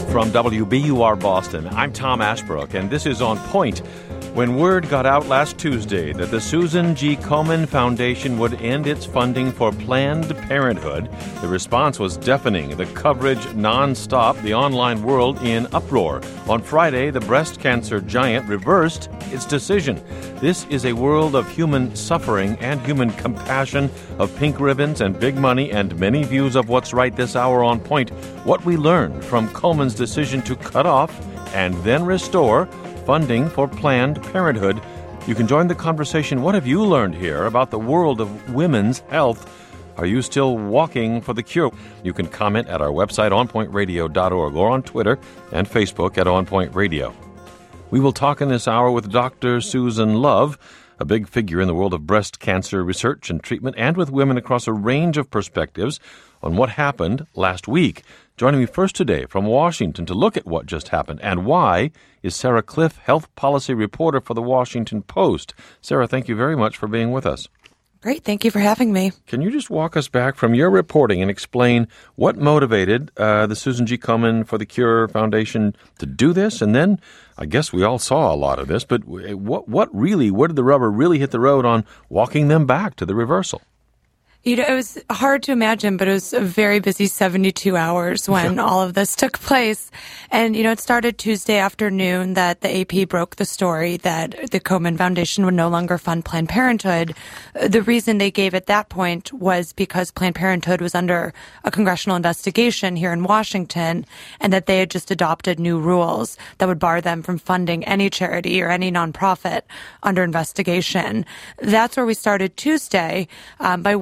from WBUR Boston. I'm Tom Ashbrook, and this is On Point. When word got out last Tuesday that the Susan G. Komen Foundation would end its funding for Planned Parenthood, the response was deafening, the coverage nonstop, the online world in uproar. On Friday, the breast cancer giant reversed its decision. This is a world of human suffering and human compassion, of pink ribbons and big money and many views of what's right this hour on Point. What we learned from Komen's decision to cut off and then restore funding for Planned Parenthood. You can join the conversation. What have you learned here about the world of women's health? Are you still walking for the cure? You can comment at our website, onpointradio.org, or on Twitter and Facebook at OnPoint Radio. We will talk in this hour with Dr. Susan Love, a big figure in the world of breast cancer research and treatment, and with women across a range of perspectives on what happened last week. Joining me first today from Washington to look at what just happened and why is Sarah Cliff, health policy reporter for the Washington Post. Sarah, thank you very much for being with us. Great. Thank you for having me. Can you just walk us back from your reporting and explain what motivated the Susan G. Komen for the Cure Foundation to do this? And then, I guess we all saw a lot of this, but where did the rubber really hit the road on walking them back to the reversal? You know, it was hard to imagine, but it was a very busy 72 hours when all of this took place. And, you know, it started Tuesday afternoon that the AP broke the story that the Komen Foundation would no longer fund Planned Parenthood. The reason they gave at that point was because Planned Parenthood was under a congressional investigation here in Washington, and that they had just adopted new rules that would bar them from funding any charity or any nonprofit under investigation. That's where we started Tuesday. By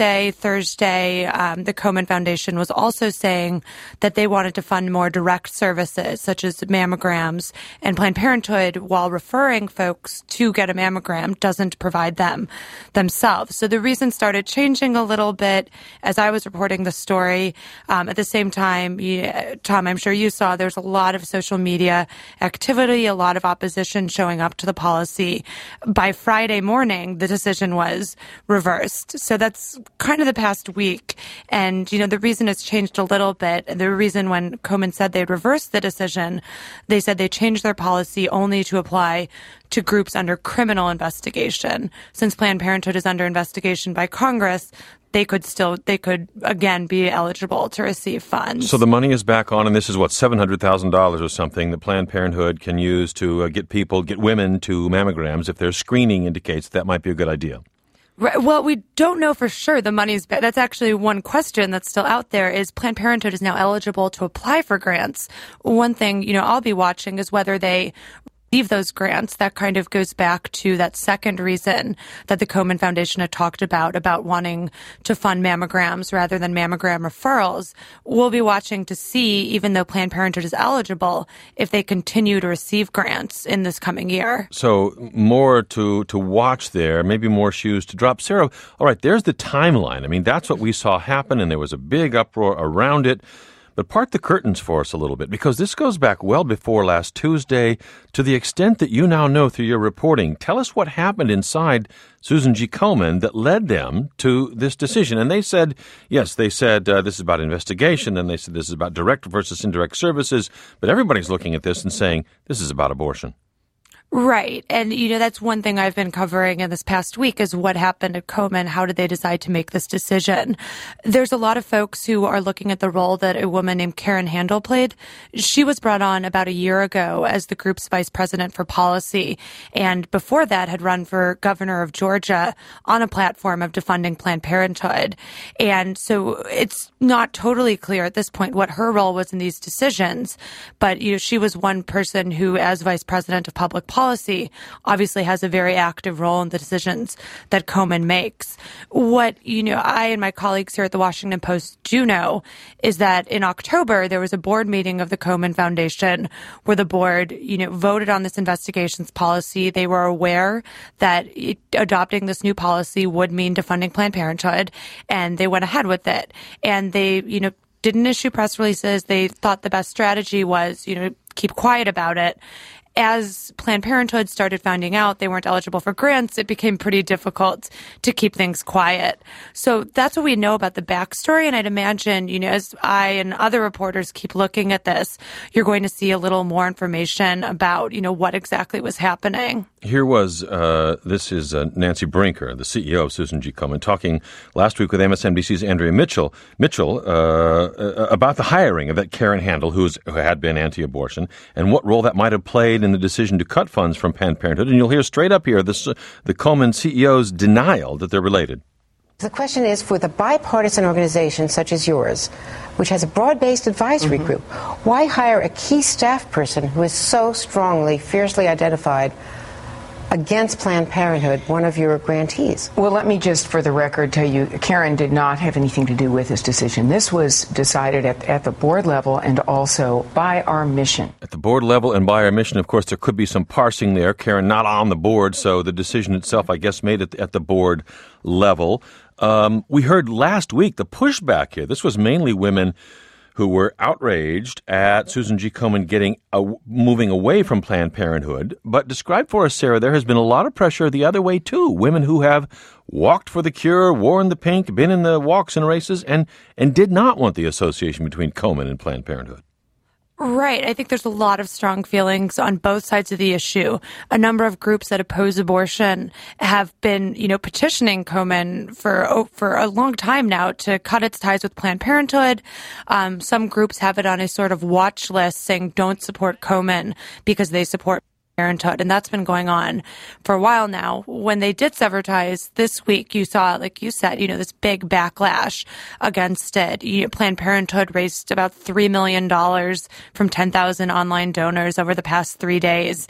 Thursday, the Komen Foundation was also saying that they wanted to fund more direct services, such as mammograms, and Planned Parenthood, while referring folks to get a mammogram, doesn't provide them themselves. So the reason started changing a little bit as I was reporting the story. At the same time, Tom, I'm sure you saw there's a lot of social media activity, a lot of opposition showing up to the policy. By Friday morning, the decision was reversed. So that's kind of the past week. And, you know, the reason it's changed a little bit, the reason when Komen said they'd reversed the decision, they said they changed their policy only to apply to groups under criminal investigation. Since Planned Parenthood is under investigation by Congress, they could again be eligible to receive funds. So the money is back on, and this is what, $700,000 or something that Planned Parenthood can use to get women to mammograms if their screening indicates that might be a good idea. Right. Well, we don't know for sure the money's back. That's actually one question that's still out there is Planned Parenthood is now eligible to apply for grants. One thing, you know, I'll be watching is whether they receive those grants. That kind of goes back to that second reason that the Komen Foundation had talked about wanting to fund mammograms rather than mammogram referrals. We'll be watching to see, even though Planned Parenthood is eligible, if they continue to receive grants in this coming year. So more to watch there, maybe more shoes to drop. Sarah, all right, there's the timeline. I mean, that's what we saw happen, and there was a big uproar around it. But part the curtains for us a little bit, because this goes back well before last Tuesday. To the extent that you now know through your reporting, tell us what happened inside Susan G. Komen that led them to this decision. And they said, this is about investigation, and they said this is about direct versus indirect services. But everybody's looking at this and saying this is about abortion. Right. And, you know, that's one thing I've been covering in this past week is what happened at Komen. How did they decide to make this decision? There's a lot of folks who are looking at the role that a woman named Karen Handel played. She was brought on about a year ago as the group's vice president for policy. And before that had run for governor of Georgia on a platform of defunding Planned Parenthood. And so it's not totally clear at this point what her role was in these decisions. But, you know, she was one person who, as vice president of public policy, obviously has a very active role in the decisions that Komen makes. What, you know, I and my colleagues here at the Washington Post do know is that in October, there was a board meeting of the Komen Foundation where the board, you know, voted on this investigations policy. They were aware that adopting this new policy would mean defunding Planned Parenthood, and they went ahead with it. And they, you know, didn't issue press releases. They thought the best strategy was, you know, keep quiet about it. as Planned Parenthood started finding out they weren't eligible for grants, it became pretty difficult to keep things quiet. So that's what we know about the backstory. And I'd imagine, as I and other reporters keep looking at this, you're going to see a little more information about, what exactly was happening. Here was, this is Nancy Brinker, the CEO of Susan G. Komen, talking last week with MSNBC's Andrea Mitchell about the hiring of that Karen Handel, who had been anti-abortion, and what role that might have played in the decision to cut funds from Planned Parenthood. And you'll hear straight up here the Komen CEO's denial that they're related. The question is, for the bipartisan organization such as yours, which has a broad-based advisory group, why hire a key staff person who is so strongly, fiercely identified against Planned Parenthood, one of your grantees? Well, let me just, for the record, tell you, Karen did not have anything to do with this decision. This was decided at the board level and also by our mission. At the board level and by our mission, of course, there could be some parsing there. Karen not on the board, so the decision itself, I guess, made it at the board level. We heard last week the pushback here. This was mainly women who were outraged at Susan G. Komen moving away from Planned Parenthood. But describe for us, Sarah, there has been a lot of pressure the other way, too. Women who have walked for the cure, worn the pink, been in the walks and races, and did not want the association between Komen and Planned Parenthood. Right. I think there's a lot of strong feelings on both sides of the issue. A number of groups that oppose abortion have been, petitioning Komen for a long time now to cut its ties with Planned Parenthood. Some groups have it on a sort of watch list saying don't support Komen because they support Parenthood, and that's been going on for a while now. When they did sever ties this week, you saw, like you said, this big backlash against it. Planned Parenthood raised about $3 million from 10,000 online donors over the past 3 days,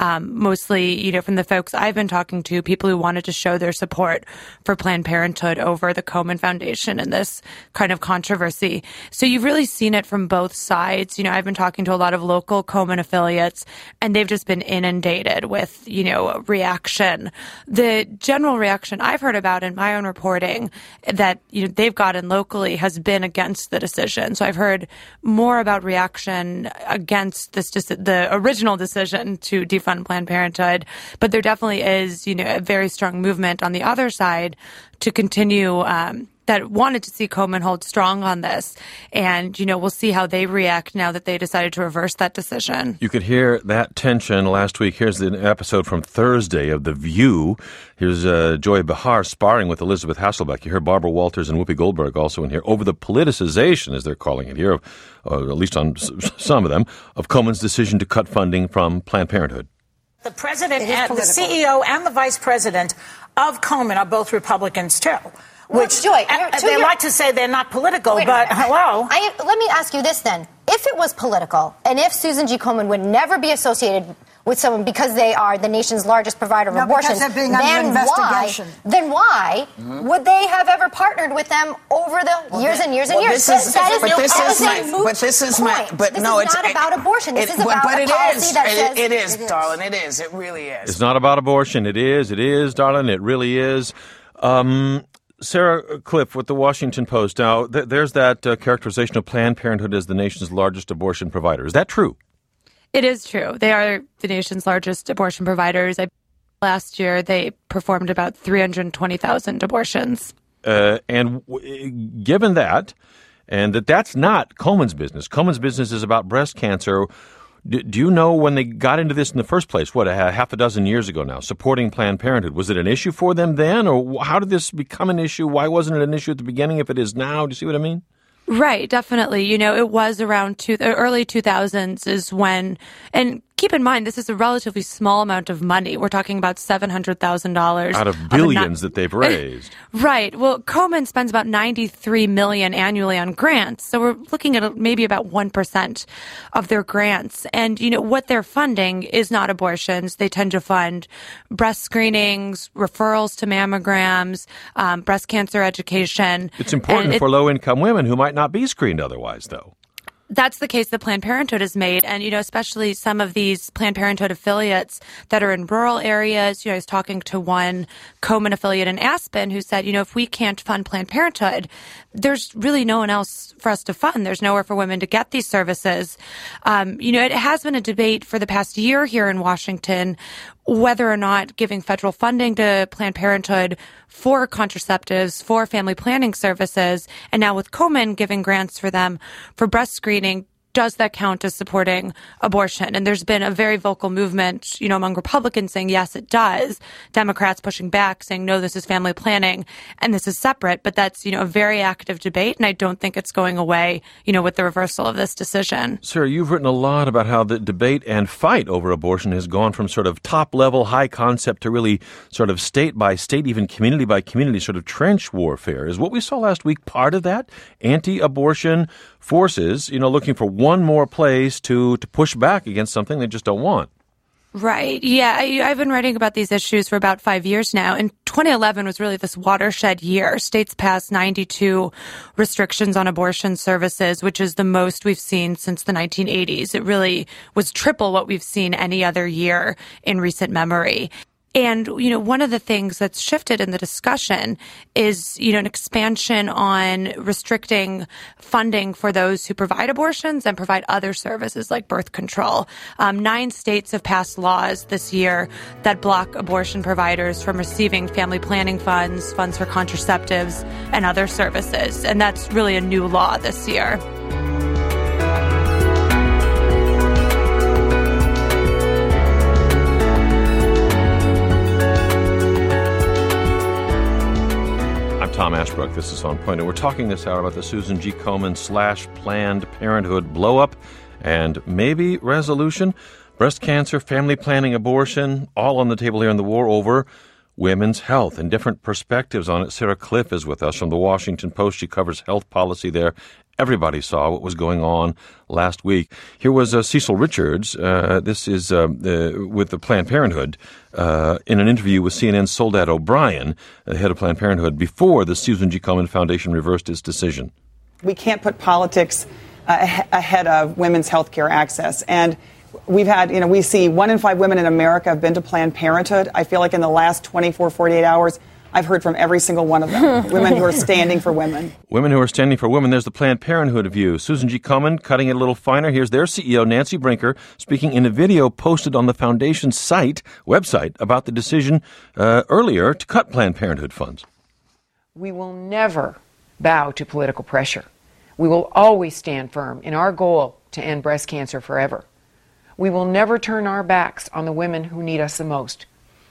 mostly, from the folks I've been talking to, people who wanted to show their support for Planned Parenthood over the Komen Foundation and this kind of controversy. So you've really seen it from both sides. I've been talking to a lot of local Komen affiliates, and they've just been inundated with, reaction. The general reaction I've heard about in my own reporting that, they've gotten locally has been against the decision. So I've heard more about reaction against the original decision to defund Planned Parenthood. But there definitely is, a very strong movement on the other side to continue, that wanted to see Komen hold strong on this. And, we'll see how they react now that they decided to reverse that decision. You could hear that tension last week. Here's an episode from Thursday of The View. Here's Joy Behar sparring with Elizabeth Hasselbeck. You heard Barbara Walters and Whoopi Goldberg also in here over the politicization, as they're calling it here, at least on some of them, of Komen's decision to cut funding from Planned Parenthood. The president and the CEO and the vice president of Komen are both Republicans, too. Which Joy, they like to say they're not political, but hello. Let me ask you this then. If it was political, and if Susan G. Komen would never be associated with someone because they are the nation's largest provider of abortion, then why would they have ever partnered with them over the years and years and years? This is not about abortion. This is about a policy that says... It is, darling. It is. It really is. It's not about abortion. It is, darling. It really is. Sarah Kliff with the Washington Post. Now, there's that characterization of Planned Parenthood as the nation's largest abortion provider. Is that true? It is true. They are the nation's largest abortion providers. Last year, they performed about 320,000 abortions. And given that, and that's not Komen's business. Komen's business is about breast cancer. Do you know when they got into this in the first place, half a dozen years ago now, supporting Planned Parenthood? Was it an issue for them then, or how did this become an issue? Why wasn't it an issue at the beginning if it is now? Do you see what I mean? Right, definitely. It was around early 2000s is when, and keep in mind, this is a relatively small amount of money. We're talking about $700,000 out of billions that they've raised. Right. Well, Komen spends about $93 million annually on grants, so we're looking at maybe about 1% of their grants. And what they're funding is not abortions. They tend to fund breast screenings, referrals to mammograms, breast cancer education. It's important for low-income women who might not be screened otherwise, though. that's the case that Planned Parenthood has made. And, especially some of these Planned Parenthood affiliates that are in rural areas. I was talking to one Komen affiliate in Aspen who said, if we can't fund Planned Parenthood, there's really no one else for us to fund. There's nowhere for women to get these services. It has been a debate for the past year here in Washington whether or not giving federal funding to Planned Parenthood for contraceptives, for family planning services, and now with Komen giving grants for them for breast screening, does that count as supporting abortion? And there's been a very vocal movement, among Republicans saying, yes, it does. Democrats pushing back, saying, no, this is family planning and this is separate. But that's, a very active debate. And I don't think it's going away, with the reversal of this decision. Sarah, you've written a lot about how the debate and fight over abortion has gone from sort of top level, high concept to really sort of state by state, even community by community, sort of trench warfare. Is what we saw last week part of that? Anti-abortion forces, looking for one more place to push back against something they just don't want. Right. Yeah. I've been writing about these issues for about 5 years now. And 2011 was really this watershed year. States passed 92 restrictions on abortion services, which is the most we've seen since the 1980s. It really was triple what we've seen any other year in recent memory. And, one of the things that's shifted in the discussion is, an expansion on restricting funding for those who provide abortions and provide other services like birth control. 9 states have passed laws this year that block abortion providers from receiving family planning funds, funds for contraceptives, and other services. And that's really a new law this year. Tom Ashbrook. This is On Point, and we're talking this hour about the Susan G. Komen / Planned Parenthood blow-up and maybe resolution. Breast cancer, family planning, abortion, all on the table here in the war over women's health and different perspectives on it. Sarah Kliff is with us from the Washington Post. She covers health policy there. Everybody saw what was going on last week. Here was Cecil Richards. This is with the Planned Parenthood in an interview with CNN's Soledad O'Brien, the head of Planned Parenthood, before the Susan G. Komen Foundation reversed its decision. We can't put politics ahead of women's health care access. And we've had, we see 1 in 5 women in America have been to Planned Parenthood. I feel like in the last 24, 48 hours, I've heard from every single one of them, women who are standing for women. Women who are standing for women. There's the Planned Parenthood view. Susan G. Komen cutting it a little finer. Here's their CEO, Nancy Brinker, speaking in a video posted on the foundation's website about the decision earlier to cut Planned Parenthood funds. We will never bow to political pressure. We will always stand firm in our goal to end breast cancer forever. We will never turn our backs on the women who need us the most.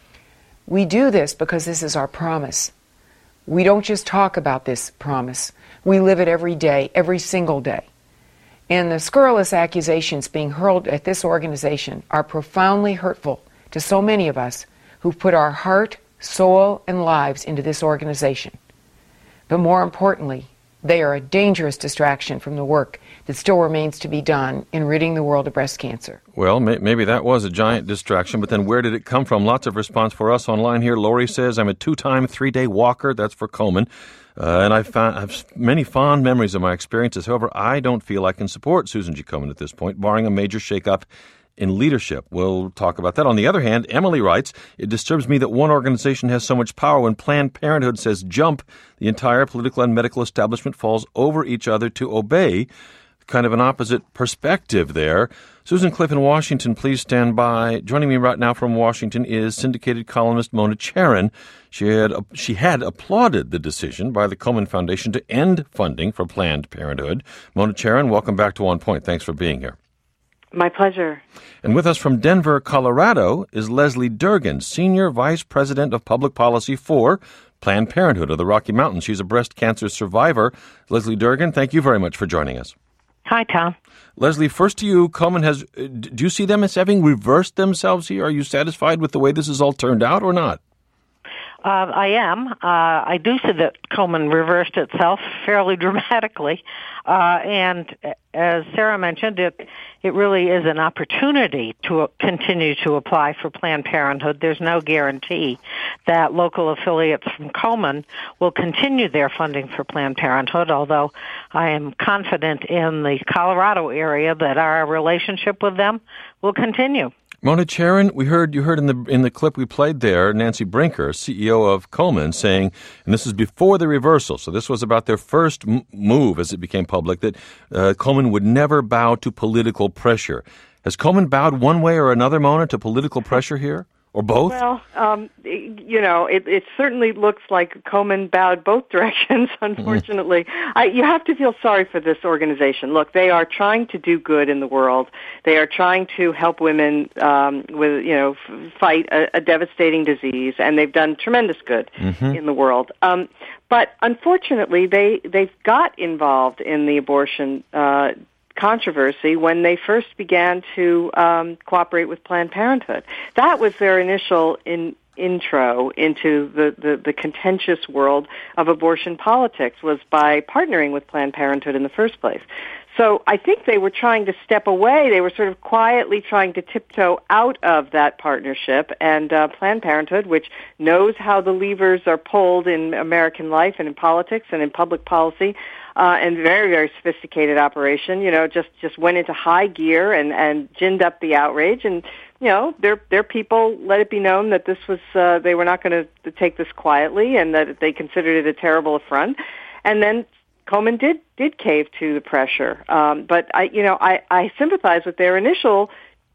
We do this because this is our promise. We don't just talk about this promise. We live it every day, every single day. And the scurrilous accusations being hurled at this organization are profoundly hurtful to so many of us who've put our heart, soul, and lives into this organization. But more importantly, they are a dangerous distraction from the work that still remains to be done in ridding the world of breast cancer. Well, maybe that was a giant distraction, but then where did it come from? Lots of response for us online here. Lori says, I'm a 2-time 3-day walker. That's for Komen. And I have many fond memories of my experiences. However, I don't feel I can support Susan G. Komen at this point, barring a major shakeup in leadership. We'll talk about that. On the other hand, Emily writes, it disturbs me that one organization has so much power. When Planned Parenthood says jump, the entire political and medical establishment falls over each other to obey. Kind of an opposite perspective there. Susan Kliff in Washington, please stand by. Joining me right now from Washington is syndicated columnist Mona Charen. She had applauded the decision by the Komen Foundation to end funding for Planned Parenthood. Mona Charen, welcome back to On Point. Thanks for being here. My pleasure. And with us from Denver, Colorado, is Leslie Durgan, Senior Vice President of Public Policy for Planned Parenthood of the Rocky Mountains. She's a breast cancer survivor. Leslie Durgan, thank you very much for joining us. Hi, Tom. Leslie, first to you, Komen do you see them as having reversed themselves here? Are you satisfied with the way this has all turned out or not? I am. I do see that Komen reversed itself fairly dramatically. And as Sarah mentioned, it really is an opportunity to continue to apply for Planned Parenthood. There's no guarantee that local affiliates from Komen will continue their funding for Planned Parenthood, although I am confident in the Colorado area that our relationship with them will continue. Mona Charen, you heard in the clip we played there, Nancy Brinker, CEO of Komen, saying, and this is before the reversal, so this was about their first move as it became public, that Komen would never bow to political pressure. Has Komen bowed one way or another, Mona, to political pressure here? Or both? Well, it certainly looks like Komen bowed both directions, unfortunately. You have to feel sorry for this organization. Look, they are trying to do good in the world. They are trying to help women fight a devastating disease, and they've done tremendous good in the world. But unfortunately, they've got involved in the abortion controversy when they first began to cooperate with Planned Parenthood. That was their initial intro into the contentious world of abortion politics, was by partnering with Planned Parenthood in the first place. So I think they were trying to step away. They were sort of quietly trying to tiptoe out of that partnership, and Planned Parenthood, which knows how the levers are pulled in American life and in politics and in public policy, and very, very sophisticated operation, just went into high gear and ginned up the outrage. And, their people let it be known that this was, they were not going to take this quietly, and that they considered it a terrible affront. And then Komen did cave to the pressure. But I sympathize with their initial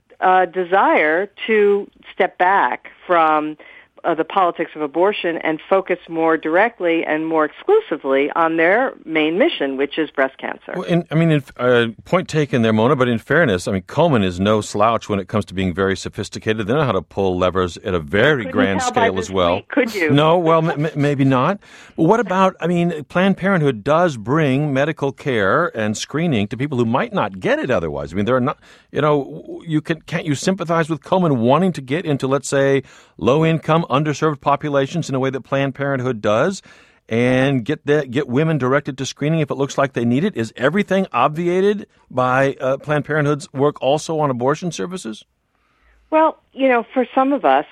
desire to step back from the politics of abortion and focus more directly and more exclusively on their main mission, which is breast cancer. Well, point taken there, Mona, but in fairness, Komen is no slouch when it comes to being very sophisticated. They know how to pull levers at a very grand scale as well. Could you? No, well, maybe not. But what about, Planned Parenthood does bring medical care and screening to people who might not get it otherwise. They're not, can't you sympathize with Komen wanting to get into, let's say, low-income, underserved populations in a way that Planned Parenthood does, and get women directed to screening if it looks like they need it? Is everything obviated by Planned Parenthood's work also on abortion services? Well, for some of us,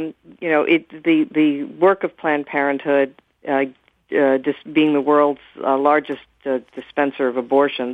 the work of Planned Parenthood, just being the world's largest dispenser of abortions,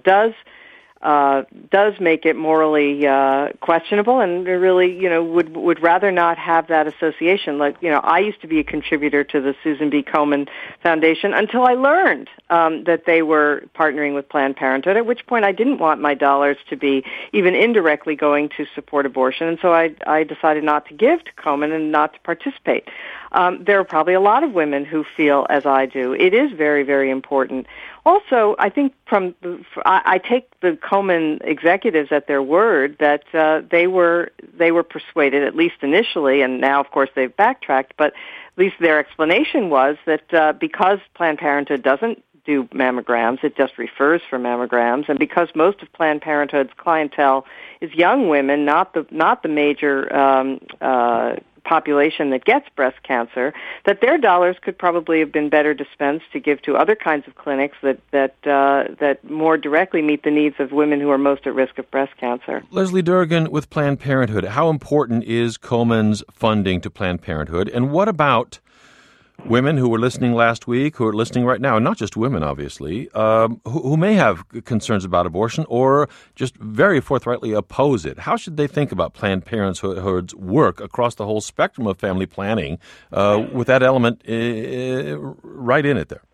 does make it morally questionable, and really, would rather not have that association. I used to be a contributor to the Susan B. Komen Foundation until I learned that they were partnering with Planned Parenthood, at which point I didn't want my dollars to be even indirectly going to support abortion, and so I decided not to give to Komen and not to participate. There are probably a lot of women who feel as I do. It is very, very important. Also, I think I take the Komen executives at their word that they were persuaded, at least initially, and now, of course, they've backtracked, but at least their explanation was that because Planned Parenthood doesn't do mammograms, it just refers for mammograms, and because most of Planned Parenthood's clientele is young women, not the major population that gets breast cancer, that their dollars could probably have been better dispensed to give to other kinds of clinics that more directly meet the needs of women who are most at risk of breast cancer. Leslie Durgan with Planned Parenthood. How important is Komen's funding to Planned Parenthood, and what about women who were listening last week, who are listening right now, and not just women, obviously, who may have concerns about abortion or just very forthrightly oppose it? How should they think about Planned Parenthood's work across the whole spectrum of family planning with that element right in it there?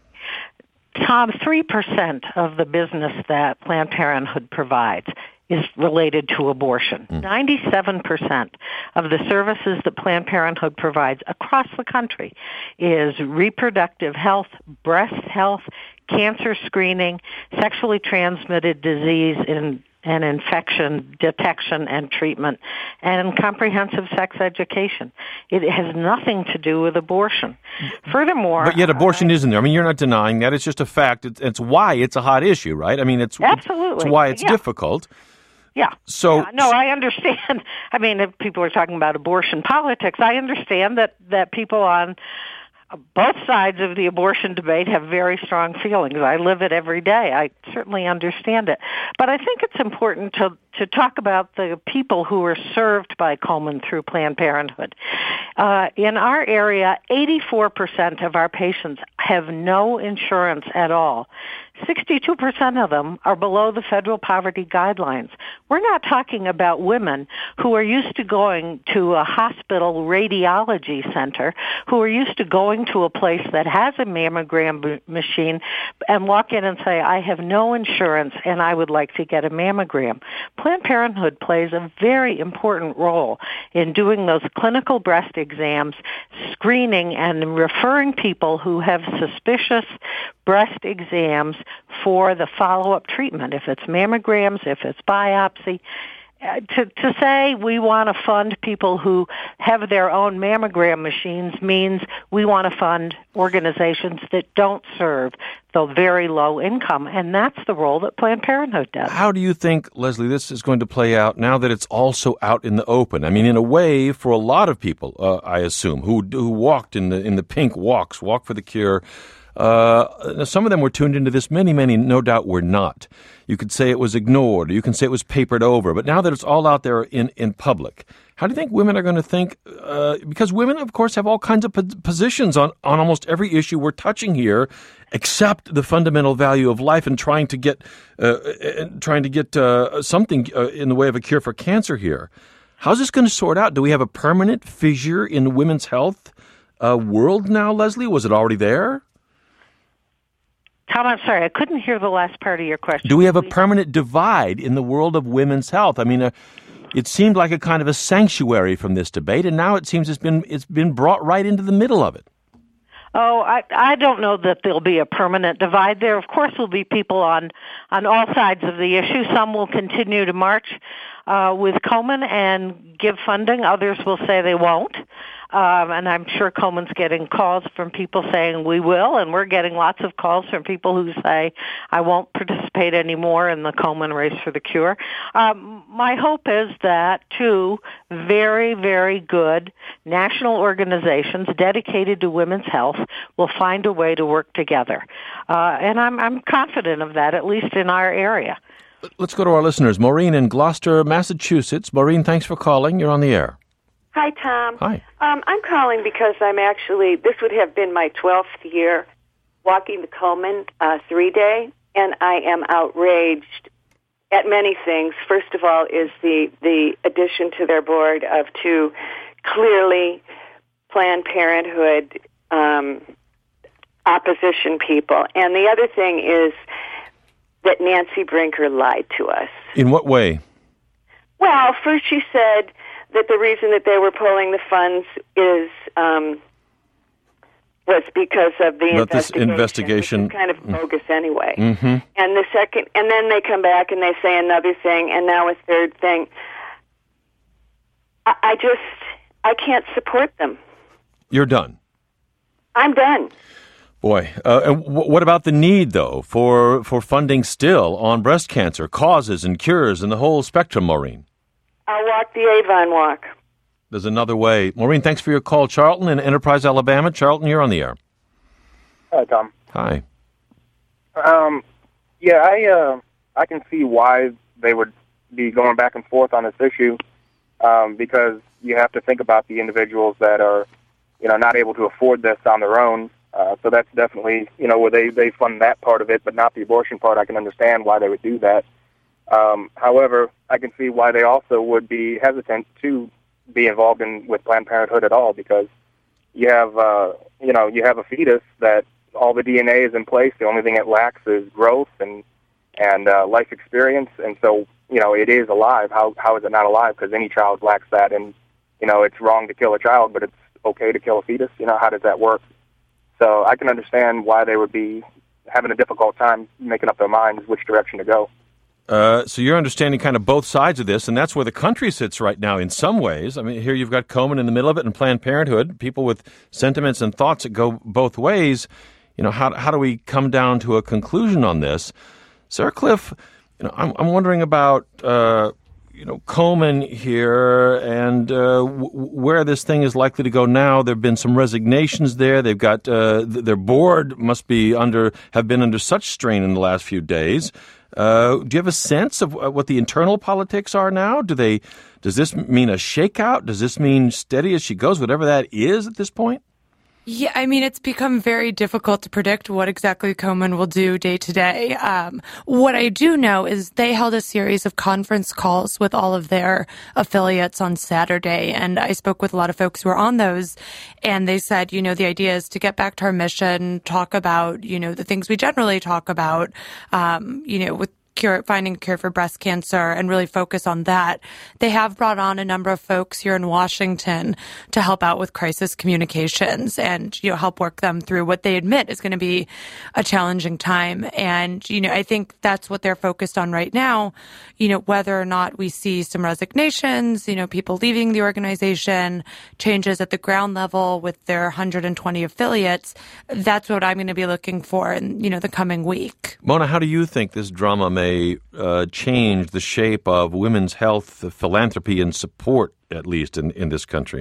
Tom, 3% of the business that Planned Parenthood provides is related to abortion. 97% of the services that Planned Parenthood provides across the country is reproductive health, breast health, cancer screening, sexually transmitted disease and infection detection and treatment, and comprehensive sex education. It has nothing to do with abortion. Furthermore... But yet abortion isn't there. You're not denying that. It's just a fact. It's why it's a hot issue, right? Absolutely. It's why it's difficult. Yeah. So no, I understand. I mean, if people are talking about abortion politics, I understand that people on both sides of the abortion debate have very strong feelings. I live it every day. I certainly understand it. But I think it's important to talk about the people who are served by Komen through Planned Parenthood. In our area, 84% of our patients have no insurance at all. 62% of them are below the federal poverty guidelines. We're not talking about women who are used to going to a hospital radiology center, who are used to going to a place that has a mammogram machine and walk in and say, I have no insurance and I would like to get a mammogram. Planned Parenthood plays a very important role in doing those clinical breast exams, screening and referring people who have suspicious breast exams for the follow-up treatment, if it's mammograms, if it's biopsy. To say we want to fund people who have their own mammogram machines means we want to fund organizations that don't serve the very low income, and that's the role that Planned Parenthood does. How do you think, Leslie, this is going to play out now that it's also out in the open? I mean, in a way, for a lot of people, I assume, who walked in the pink Walk for the Cure, some of them were tuned into this. Many, no doubt, were not. You could say it was ignored, or you can say it was papered over. But now that it's all out there in public, how do you think women are going to think? Because women, of course, have all kinds of positions on almost every issue we're touching here, except the fundamental value of life and trying to get something in the way of a cure for cancer here. How's this going to sort out? Do we have a permanent fissure in the women's health world now, Leslie? Was it already there? Tom, I'm sorry, I couldn't hear the last part of your question. Do we have a permanent divide in the world of women's health? I mean, it seemed like a kind of a sanctuary from this debate, and now it seems it's been brought right into the middle of it. Oh, I don't know that there'll be a permanent divide there. Of course, there'll be people on all sides of the issue. Some will continue to march with Komen and give funding. Others will say they won't. And I'm sure Komen's getting calls from people saying we will, and we're getting lots of calls from people who say I won't participate anymore in the Komen Race for the Cure. My hope is that two very, very good national organizations dedicated to women's health will find a way to work together. And I'm confident of that, at least in our area. Let's go to our listeners. Maureen in Gloucester, Massachusetts. Maureen, thanks for calling. You're on the air. Hi, Tom. Hi. I'm calling because this would have been my 12th year walking the Komen 3-day, and I am outraged at many things. First of all is the addition to their board of two clearly Planned Parenthood opposition people. And the other thing is that Nancy Brinker lied to us. In what way? Well, first she said that the reason that they were pulling the funds was because of the investigation. Which is kind of bogus anyway. Mm-hmm. And then they come back and they say another thing, and now a third thing. I can't support them. You're done. I'm done. Boy, and what about the need, though, for funding still on breast cancer, causes and cures and the whole spectrum, Maureen? I'll walk the Avon walk. There's another way. Maureen, thanks for your call. Charlton in Enterprise, Alabama. Charlton, you're on the air. Hi, Tom. Hi. I can see why they would be going back and forth on this issue, because you have to think about the individuals that are, not able to afford this on their own. So that's definitely, where they fund that part of it, but not the abortion part. I can understand why they would do that. However, I can see why they also would be hesitant to be involved with Planned Parenthood at all, because you have a fetus that all the DNA is in place. The only thing it lacks is growth and life experience, and so it is alive. How is it not alive? Because any child lacks that, and it's wrong to kill a child, but it's okay to kill a fetus. How does that work? So I can understand why they would be having a difficult time making up their minds which direction to go. So you're understanding kind of both sides of this, and that's where the country sits right now in some ways. I mean, here you've got Komen in the middle of it and Planned Parenthood, people with sentiments and thoughts that go both ways. How do we come down to a conclusion on this? Sarah Cliff, I'm wondering about Komen here, and where this thing is likely to go now. There have been some resignations there. They've got their board have been under such strain in the last few days. Do you have a sense of what the internal politics are now? Does this mean a shakeout? Does this mean steady as she goes, whatever that is at this point? Yeah, it's become very difficult to predict what exactly Komen will do day to day. What I do know is they held a series of conference calls with all of their affiliates on Saturday, and I spoke with a lot of folks who were on those, and they said, the idea is to get back to our mission, talk about, the things we generally talk about, with finding a cure for breast cancer and really focus on that. They have brought on a number of folks here in Washington to help out with crisis communications and, help work them through what they admit is going to be a challenging time. And, I think that's what they're focused on right now. Whether or not we see some resignations, people leaving the organization, changes at the ground level with their 120 affiliates, that's what I'm going to be looking for in, the coming week. Mona, how do you think this drama may change the shape of women's health, philanthropy, and support, at least in this country?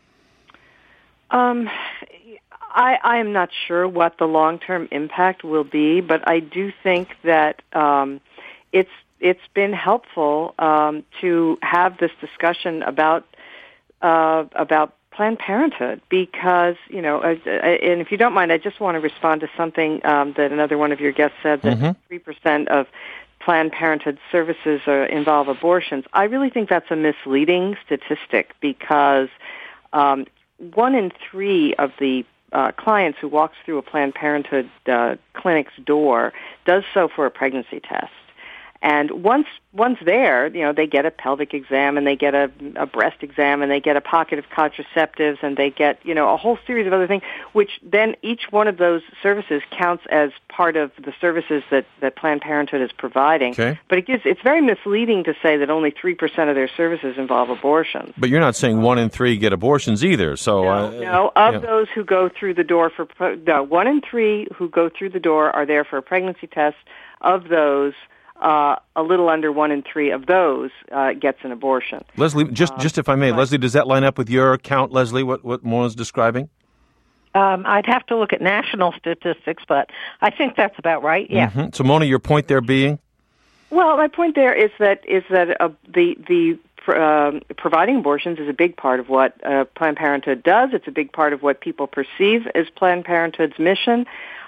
I am not sure what the long-term impact will be, but I do think that it's been helpful to have this discussion about Planned Parenthood because, and if you don't mind, I just want to respond to something that another one of your guests said, that 3% of Planned Parenthood services involve abortions. I really think that's a misleading statistic because 1 in 3 of the clients who walks through a Planned Parenthood clinic's door does so for a pregnancy test. And once there, they get a pelvic exam and they get a breast exam and they get a pocket of contraceptives and they get, a whole series of other things, which then each one of those services counts as part of the services that Planned Parenthood is providing. Okay. But it's very misleading to say that only 3% of their services involve abortions. But you're not saying 1 in 3 get abortions either. So those who go through the door 1 in 3 who go through the door are there for a pregnancy test. Of those, a little under 1 in 3 of those gets an abortion. Leslie, just if I may, Leslie, does that line up with your count, Leslie, what Mona's describing? I'd have to look at national statistics, but I think that's about right, yeah. Mm-hmm. So, Mona, your point there being? Well, my point there is that the providing abortions is a big part of what Planned Parenthood does. It's a big part of what people perceive as Planned Parenthood's mission.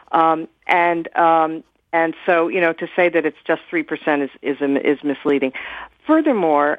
And so, to say that it's just 3% is misleading. Furthermore,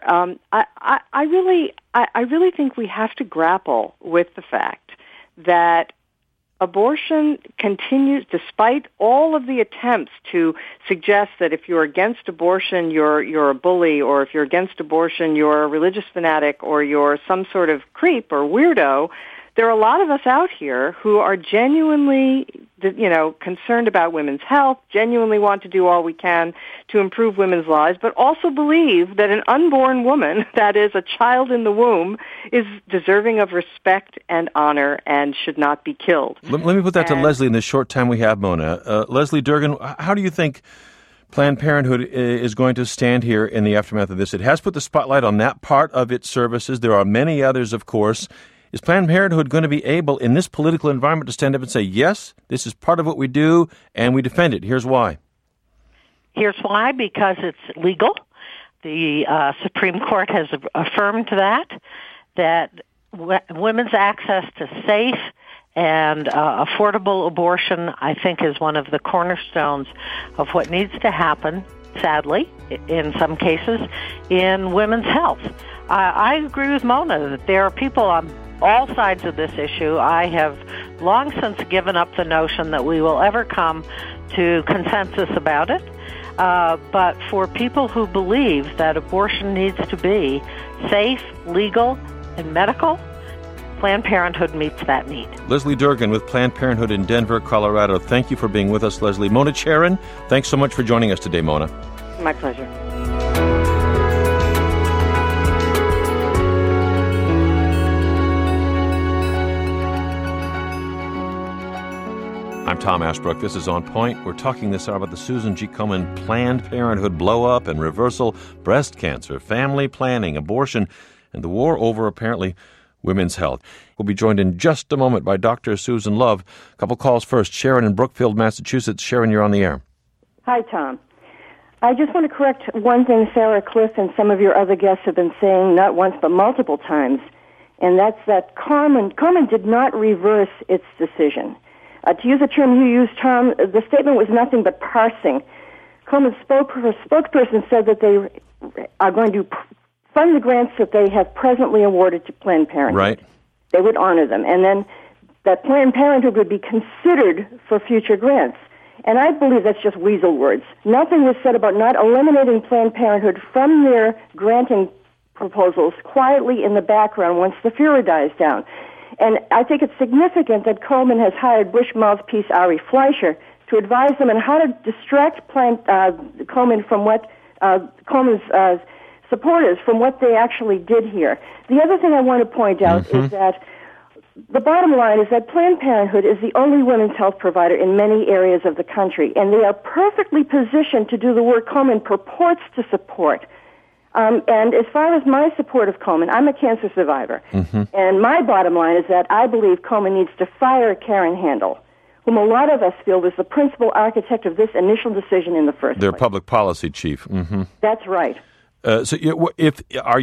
I really think we have to grapple with the fact that abortion continues, despite all of the attempts to suggest that if you're against abortion, you're a bully, or if you're against abortion, you're a religious fanatic, or you're some sort of creep or weirdo. There are a lot of us out here who are genuinely, concerned about women's health, genuinely want to do all we can to improve women's lives, but also believe that an unborn woman, that is, a child in the womb, is deserving of respect and honor and should not be killed. Let me put that to Leslie in the short time we have, Mona. Leslie Durgan, how do you think Planned Parenthood is going to stand here in the aftermath of this? It has put the spotlight on that part of its services. There are many others, of course. Is Planned Parenthood going to be able, in this political environment, to stand up and say, yes, this is part of what we do, and we defend it? Here's why. Here's why, because it's legal. The Supreme Court has affirmed that women's access to safe and affordable abortion, I think, is one of the cornerstones of what needs to happen, sadly, in some cases, in women's health. I agree with Mona that there are people on all sides of this issue. I have long since given up the notion that we will ever come to consensus about it. But for people who believe that abortion needs to be safe, legal, and medical, Planned Parenthood meets that need. Leslie Durgan with Planned Parenthood in Denver, Colorado. Thank you for being with us, Leslie. Mona Charen, thanks so much for joining us today, Mona. My pleasure. I'm Tom Ashbrook. This is On Point. We're talking this hour about the Susan G. Komen Planned Parenthood blow-up and reversal, breast cancer, family planning, abortion, and the war over, apparently, women's health. We'll be joined in just a moment by Dr. Susan Love. A couple calls first. Sharon in Brookfield, Massachusetts. Sharon, you're on the air. Hi, Tom. I just want to correct one thing Sarah Cliff and some of your other guests have been saying not once but multiple times, and that's that Komen did not reverse its decision. To use a term you used, Tom, the statement was nothing but parsing. Komen's spokesperson said that they are going to fund the grants that they have presently awarded to Planned Parenthood. Right. They would honor them, and then that Planned Parenthood would be considered for future grants. And I believe that's just weasel words. Nothing was said about not eliminating Planned Parenthood from their granting proposals quietly in the background once the furor dies down. And I think it's significant that Komen has hired Bush mouthpiece Ari Fleischer to advise them on how to distract Komen from what Komen's supporters from what they actually did here. The other thing I want to point out is that the bottom line is that Planned Parenthood is the only women's health provider in many areas of the country, and they are perfectly positioned to do the work Komen purports to support. And as far as my support of Komen, I'm a cancer survivor, and my bottom line is that I believe Komen needs to fire Karen Handel, whom a lot of us feel was the principal architect of this initial decision in the first place. Their public policy chief. That's right. So, are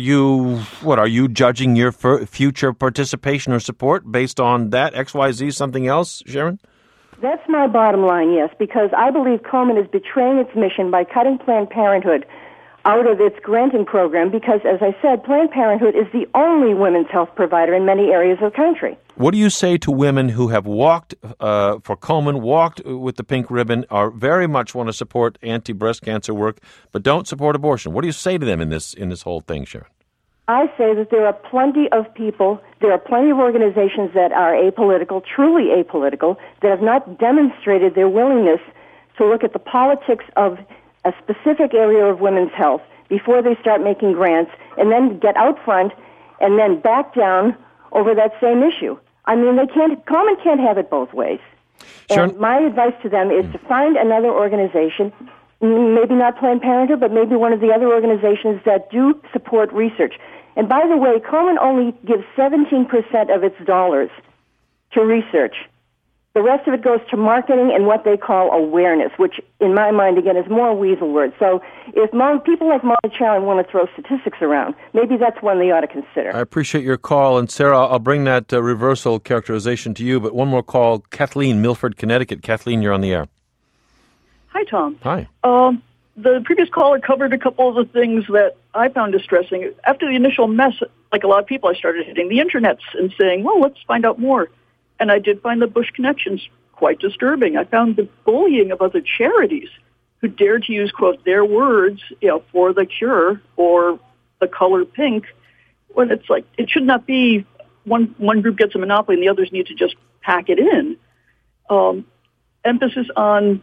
you judging your future participation or support based on that XYZ something else, Sharon? That's my bottom line, yes, because I believe Komen is betraying its mission by cutting Planned Parenthood out of its granting program because, as I said, Planned Parenthood is the only women's health provider in many areas of the country. What do you say to women who have walked for Komen, walked with the pink ribbon, are very much want to support anti-breast cancer work, but don't support abortion? What do you say to them in this whole thing, Sharon? I say that there are plenty of people, there are plenty of organizations that are apolitical, truly apolitical, that have not demonstrated their willingness to look at the politics of a specific area of women's health before they start making grants and then get out front and then back down over that same issue. I mean, Komen can't have it both ways. Sharon, and my advice to them is to find another organization, maybe not Planned Parenthood, but maybe one of the other organizations that do support research. And by the way, Komen only gives 17% of its dollars to research. The rest of it goes to marketing and what they call awareness, which, in my mind, again, is more weasel words. So if people like Molly Challen want to throw statistics around, maybe that's one they ought to consider. I appreciate your call. And, Sarah, I'll bring that reversal characterization to you. But one more call. Kathleen, Milford, Connecticut. Kathleen, you're on the air. Hi, Tom. Hi. The previous caller covered a couple of the things that I found distressing. After the initial mess, like a lot of people, I started hitting the internets and saying, well, let's find out more. And I did find the Bush connections quite disturbing. I found the bullying of other charities who dared to use, quote, their words, for the cure or the color pink, when it's like it should not be one group gets a monopoly and the others need to just pack it in. No emphasis on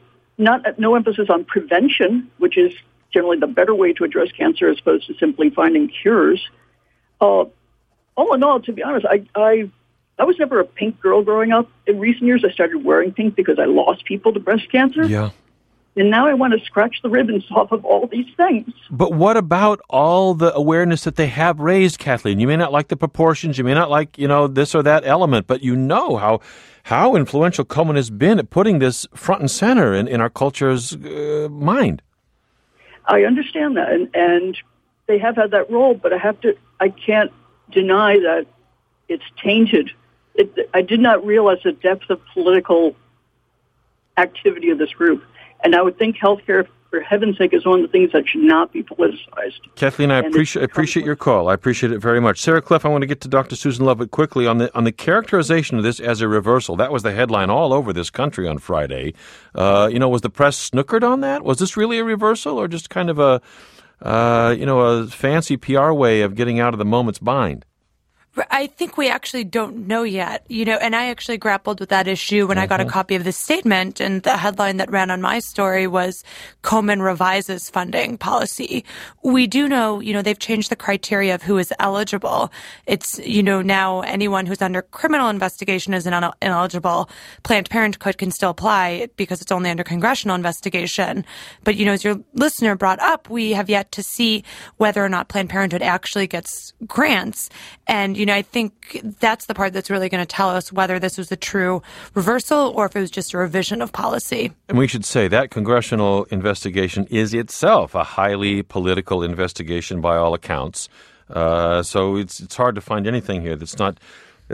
prevention, which is generally the better way to address cancer as opposed to simply finding cures. All in all, to be honest, I was never a pink girl growing up. In recent years, I started wearing pink because I lost people to breast cancer. Yeah. And now I want to scratch the ribbons off of all these things. But what about all the awareness that they have raised, Kathleen? You may not like the proportions. You may not like, this or that element, but you know how influential Komen has been at putting this front and center in our culture's mind. I understand that. And they have had that role, but I can't deny that it's tainted. I did not realize the depth of political activity of this group. And I would think healthcare, for heaven's sake, is one of the things that should not be politicized. Kathleen, I appreciate your call. I appreciate it very much. Sarah Cliff, I want to get to Dr. Susan Love quickly on the characterization of this as a reversal. That was the headline all over this country on Friday. Was the press snookered on that? Was this really a reversal or just kind of a fancy PR way of getting out of the moment's bind? I think we actually don't know yet, and I actually grappled with that issue when I got a copy of the statement, and the headline that ran on my story was Komen revises funding policy. We do know, they've changed the criteria of who is eligible. It's, now anyone who's under criminal investigation is ineligible. Planned Parenthood can still apply because it's only under congressional investigation. But, as your listener brought up, we have yet to see whether or not Planned Parenthood actually gets grants. And, I think that's the part that's really going to tell us whether this was a true reversal or if it was just a revision of policy. And we should say that congressional investigation is itself a highly political investigation by all accounts. So it's hard to find anything here that's not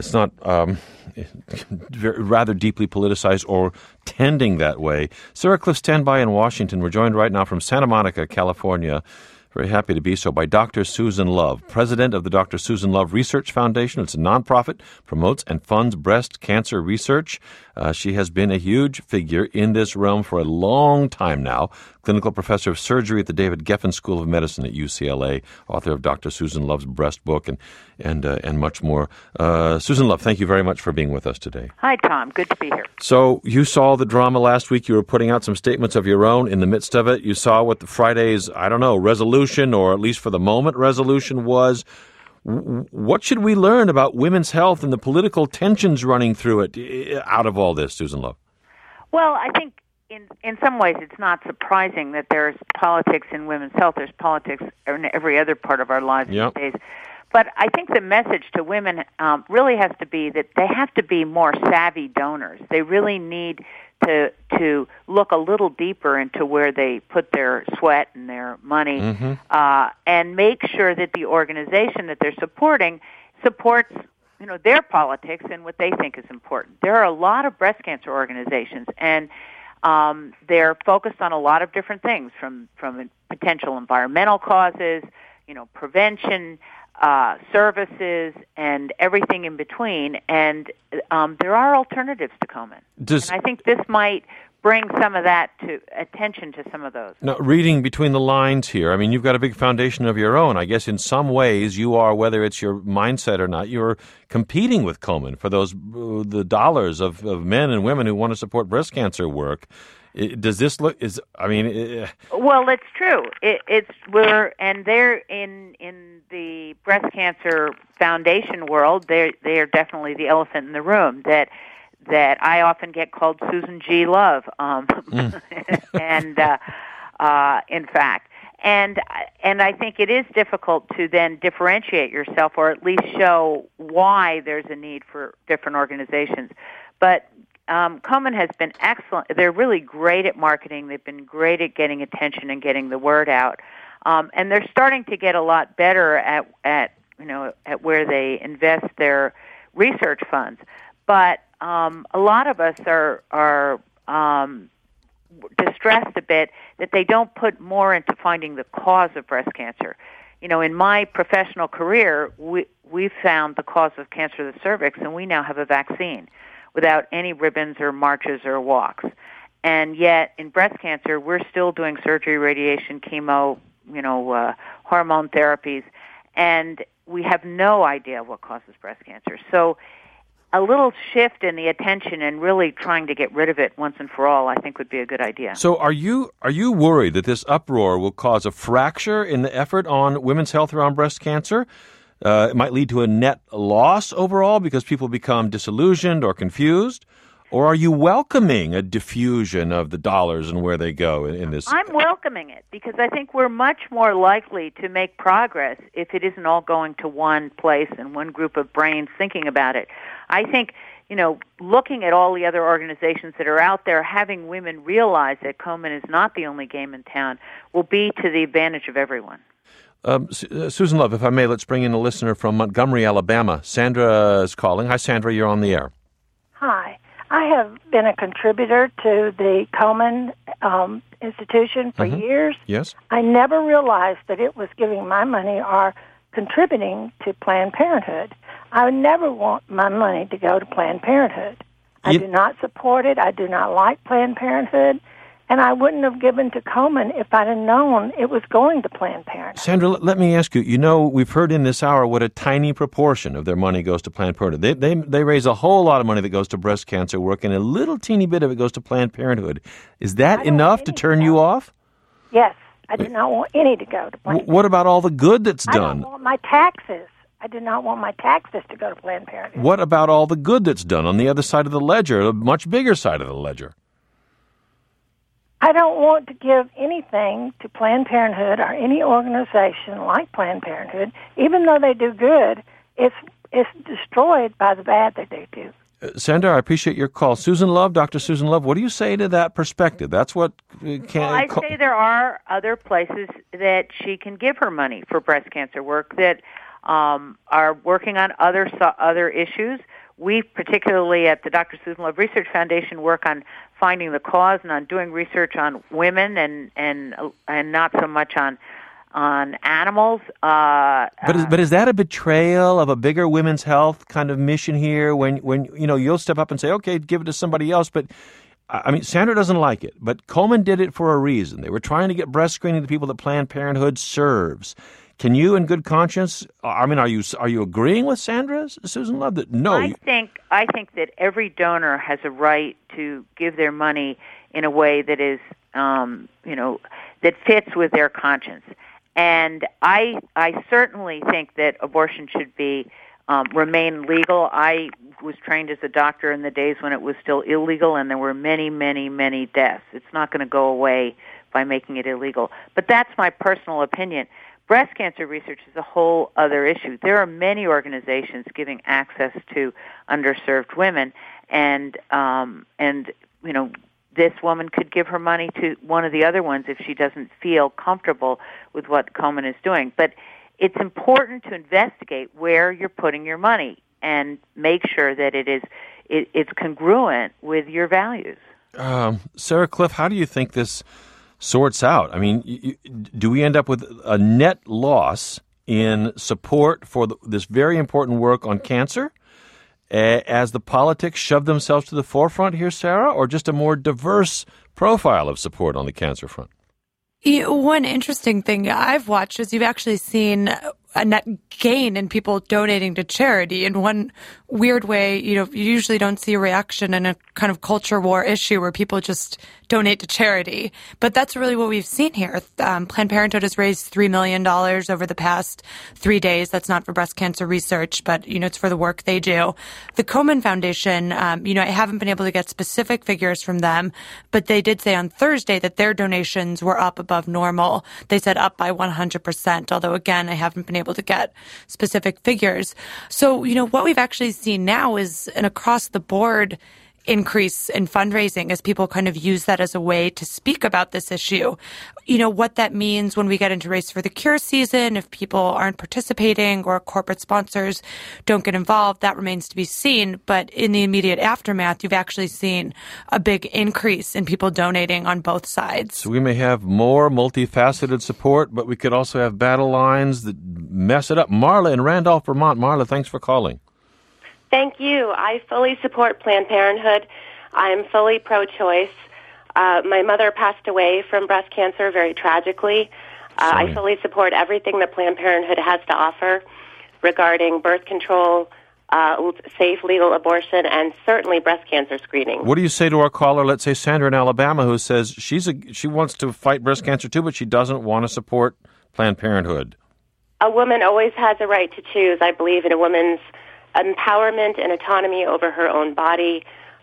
rather deeply politicized or tending that way. Sarah Cliff, stand by in Washington. We're joined right now from Santa Monica, California. Very happy to be so, by Dr. Susan Love, president of the Dr. Susan Love Research Foundation. It's a nonprofit, promotes and funds breast cancer research. She has been a huge figure in this realm for a long time now. Clinical professor of surgery at the David Geffen School of Medicine at UCLA, author of Dr. Susan Love's breast book and much more. Susan Love, thank you very much for being with us today. Hi, Tom. Good to be here. So you saw the drama last week. You were putting out some statements of your own in the midst of it. You saw what the Friday's, resolution, or at least for the moment resolution was. What should we learn about women's health and the political tensions running through it out of all this, Susan Love? Well, I think in some ways it's not surprising that there's politics in women's health. There's politics in every other part of our lives these days. But I think the message to women really has to be that they have to be more savvy donors. They really need to look a little deeper into where they put their sweat and their money, and make sure that the organization that they're supporting supports their politics and what they think is important. There are a lot of breast cancer organizations, and they're focused on a lot of different things, from potential environmental causes, prevention, services, and everything in between. And there are alternatives to Komen. And I think this might bring some of that to attention to some of those. Now, reading between the lines here, you've got a big foundation of your own. I guess in some ways you are, whether it's your mindset or not, you're competing with Komen for the dollars of men and women who want to support breast cancer work. Does this look? Well, it's true. They're in the breast cancer foundation world. They are definitely the elephant in the room. That I often get called Susan G. Love, and in fact, and I think it is difficult to then differentiate yourself, or at least show why there's a need for different organizations, but. Komen has been excellent. They're really great at marketing. They've been great at getting attention and getting the word out. And they're starting to get a lot better at where they invest their research funds. But a lot of us are distressed a bit that they don't put more into finding the cause of breast cancer. In my professional career, we found the cause of cancer of the cervix, and we now have a vaccine without any ribbons or marches or walks. And yet, in breast cancer, we're still doing surgery, radiation, chemo, hormone therapies, and we have no idea what causes breast cancer. So a little shift in the attention and really trying to get rid of it once and for all, I think, would be a good idea. So are you worried that this uproar will cause a fracture in the effort on women's health around breast cancer? It might lead to a net loss overall because people become disillusioned or confused? Or are you welcoming a diffusion of the dollars and where they go in this? I'm welcoming it because I think we're much more likely to make progress if it isn't all going to one place and one group of brains thinking about it. I think, looking at all the other organizations that are out there, having women realize that Komen is not the only game in town will be to the advantage of everyone. Susan Love, if I may, let's bring in a listener from Montgomery, Alabama. Sandra is calling. Hi, Sandra. You're on the air. Hi. I have been a contributor to the Komen institution for years. Yes. I never realized that it was giving my money or contributing to Planned Parenthood. I would never want my money to go to Planned Parenthood. I do not support it. I do not like Planned Parenthood. and I wouldn't have given to Komen if I'd have known it was going to Planned Parenthood. Sandra, let me ask you, you know, we've heard in this hour what a tiny proportion of their money goes to Planned Parenthood. They raise a whole lot of money that goes to breast cancer work, and a little teeny bit of it goes to Planned Parenthood. Is that enough to turn you off? Yes, I do not want any to go to Planned Parenthood. What about all the good that's done? I don't want my taxes. I do not want my taxes to go to Planned Parenthood. What about all the good that's done on the other side of the ledger, a much bigger side of the ledger? I don't want to give anything to Planned Parenthood or any organization like Planned Parenthood, even though they do good. It's destroyed by the bad that they do. Sandra, I appreciate your call. Susan Love, Dr. Susan Love, what do you say to that perspective? That's what Well, I say there are other places that she can give her money for breast cancer work that are working on other issues. We, particularly at the Dr. Susan Love Research Foundation, work on finding the cause and on doing research on women and not so much on animals. But is that a betrayal of a bigger women's health kind of mission here? When you know you'll step up and say, okay, give it to somebody else, but. I mean, Sandra doesn't like it, but Komen did it for a reason. They were trying to get breast screening to people that Planned Parenthood serves. Can you, in good conscience, I mean, are you agreeing with Sandra, Susan Love? That no, I think that every donor has a right to give their money in a way that is, that fits with their conscience. And I certainly think that abortion should be remain legal. I was trained as a doctor in the days when it was still illegal, and there were many, many, many deaths. It's not going to go away by making it illegal. But that's my personal opinion. Breast cancer research is a whole other issue. There are many organizations giving access to underserved women, and you know, this woman could give her money to one of the other ones if she doesn't feel comfortable with what Komen is doing. But it's important to investigate where you're putting your money and make sure that it's congruent with your values. Sarah Cliff, how do you think this sorts out? I mean, do we end up with a net loss in support for this very important work on cancer as the politics shove themselves to the forefront here, Sarah, or just a more diverse profile of support on the cancer front? One interesting thing I've watched is you've actually seen a net gain in people donating to charity. In one weird way, you usually don't see a reaction in a kind of culture war issue where people just donate to charity. But that's really what we've seen here. Planned Parenthood has raised $3 million over the past 3 days. That's not for breast cancer research, but, it's for the work they do. The Komen Foundation, I haven't been able to get specific figures from them, but they did say on Thursday that their donations were up above normal. They said up by 100%, although, again, I haven't been able to get specific figures. So, what we've actually seen now is an across-the-board increase in fundraising as people kind of use that as a way to speak about this issue. What that means when we get into Race for the Cure season, if people aren't participating or corporate sponsors don't get involved, that remains to be seen. But in the immediate aftermath, you've actually seen a big increase in people donating on both sides. So we may have more multifaceted support, but we could also have battle lines that mess it up. Marla in Randolph, Vermont. Marla, thanks for calling. Thank you. I fully support Planned Parenthood. I'm fully pro-choice. My mother passed away from breast cancer very tragically. I fully support everything that Planned Parenthood has to offer regarding birth control, safe, legal abortion, and certainly breast cancer screening. What do you say to our caller, let's say Sandra in Alabama, who says she wants to fight breast cancer too, but she doesn't want to support Planned Parenthood? A woman always has a right to choose. I believe in a woman's empowerment and autonomy over her own body.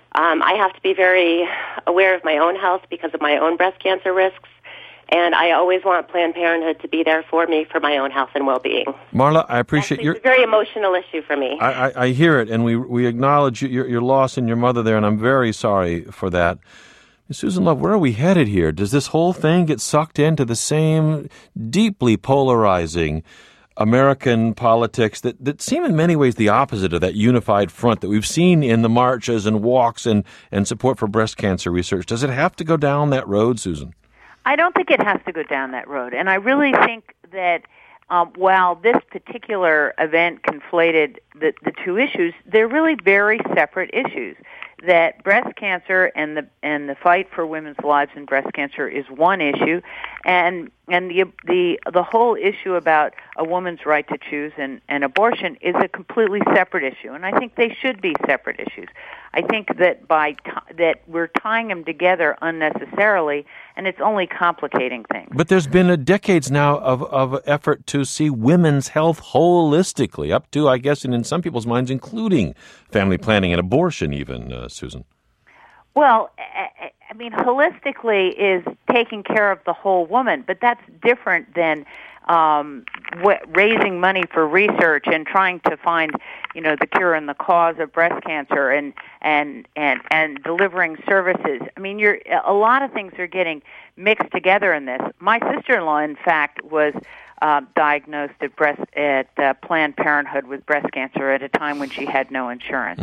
I have to be very aware of my own health because of my own breast cancer risks, and I always want Planned Parenthood to be there for me for my own health and well-being. Marla, I appreciate It's a very emotional issue for me. I hear it, and we acknowledge your loss and your mother there, and I'm very sorry for that. Susan Love, where are we headed here? Does this whole thing get sucked into the same deeply polarizing American politics that seem in many ways the opposite of that unified front that we've seen in the marches and walks and support for breast cancer research? Does it have to go down that road, Susan? I don't think it has to go down that road. And I really think that while this particular event conflated the two issues, they're really very separate issues. that breast cancer and the fight for women's lives in breast cancer is one issue, and the whole issue about a woman's right to choose and abortion is a completely separate issue, and I think they should be separate issues. I think that that we're tying them together unnecessarily, and it's only complicating things. But there's been decades now of effort to see women's health holistically, up to, I guess, and in some people's minds, including family planning and abortion even, Susan. Well, I mean, holistically is taking care of the whole woman, but that's different than raising money for research and trying to find, the cure and the cause of breast cancer and delivering services. I mean, a lot of things are getting mixed together in this. My sister-in-law, in fact, was diagnosed at Planned Parenthood with breast cancer at a time when she had no insurance.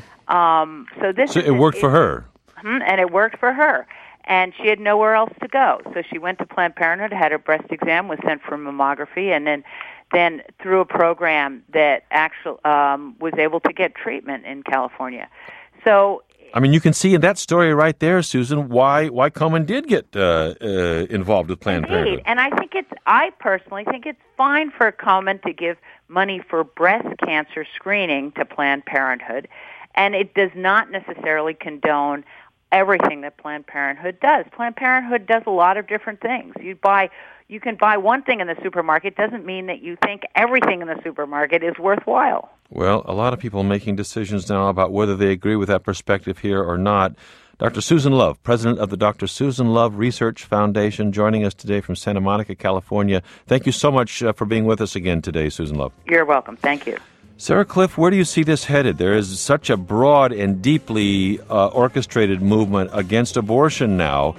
Mm-hmm. So it worked for her. And it worked for her. And she had nowhere else to go. So she went to Planned Parenthood, had her breast exam, was sent for mammography, and then through a program that actually was able to get treatment in California. So, I mean, you can see in that story right there, Susan, why Komen did get involved with Planned Parenthood. And I personally think it's fine for Komen to give money for breast cancer screening to Planned Parenthood, and it does not necessarily condone everything that Planned Parenthood does. Planned Parenthood does a lot of different things. You can buy one thing in the supermarket, doesn't mean that you think everything in the supermarket is worthwhile. Well, a lot of people making decisions now about whether they agree with that perspective here or not. Dr. Susan Love, president of the Dr. Susan Love Research Foundation, joining us today from Santa Monica, California. Thank you so much for being with us again today, Susan Love. You're welcome. Thank you. Sarah Kliff, where do you see this headed? There is such a broad and deeply orchestrated movement against abortion now.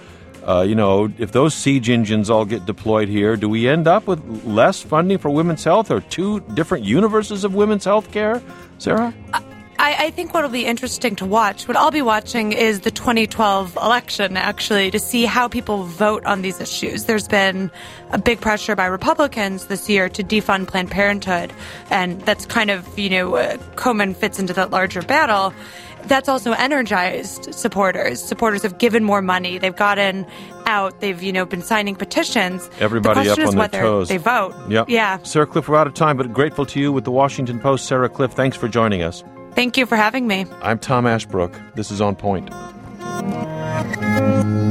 If those siege engines all get deployed here, do we end up with less funding for women's health or two different universes of women's health care? Sarah? I think what will be interesting to watch, what I'll be watching is the 2012 election, actually, to see how people vote on these issues. There's been a big pressure by Republicans this year to defund Planned Parenthood, and that's kind of, Komen fits into that larger battle. That's also energized supporters. Supporters have given more money. They've gotten out. They've, been signing petitions. Everybody up on their toes. They vote. Yep. Yeah. Sarah Kliff, we're out of time, but grateful to you with the Washington Post. Sarah Kliff, thanks for joining us. Thank you for having me. I'm Tom Ashbrook. This is On Point.